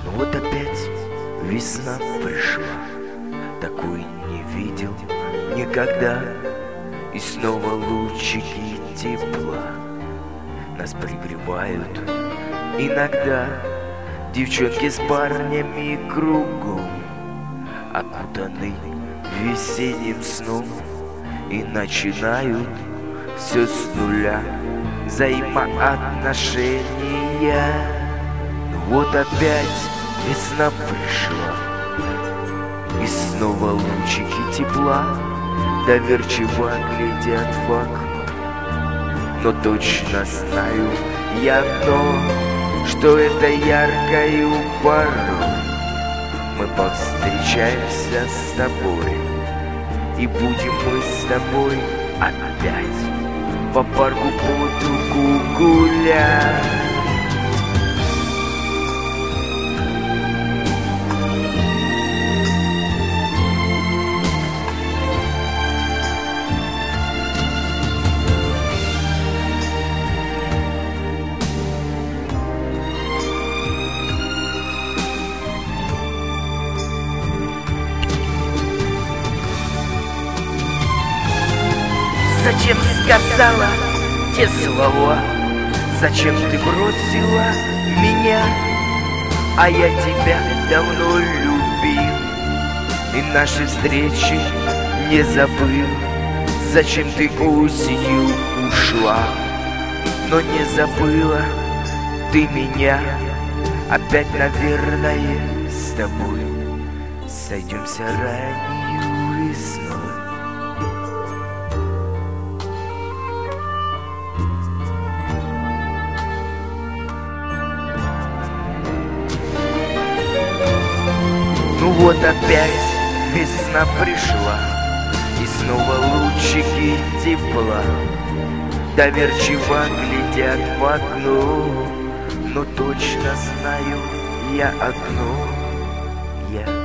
Но вот опять весна пришла, такой не видел никогда. И снова лучики тепла нас пригревают иногда. Девчонки с парнями кругом окутаны весенним сном и начинают все с нуля взаимоотношения. Вот опять весна пришла, и снова лучики тепла доверчиво глядят в окно. Но точно знаю я одно, что это яркою порой мы повстречаемся с тобой, и будем мы с тобой опять по парку под руку гулять. Зачем сказала те слова? Зачем ты бросила меня? А я тебя давно любил и наши встречи не забыл. Зачем ты осенью ушла, но не забыла ты меня? Опять, наверное, с тобой сойдемся ранней весной. Ну вот опять весна пришла, и снова лучики тепла доверчиво глядят в окно. Но точно знаю я одно, я